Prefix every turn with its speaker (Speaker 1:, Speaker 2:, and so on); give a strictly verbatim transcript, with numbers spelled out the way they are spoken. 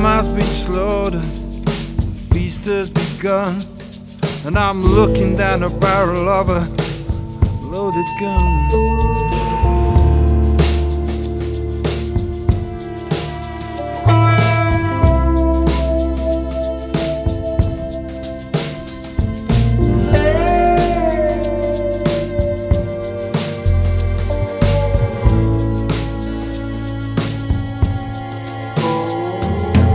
Speaker 1: lamb has been slaughtered, the feast has begun, and I'm looking down the barrel of a loaded gun.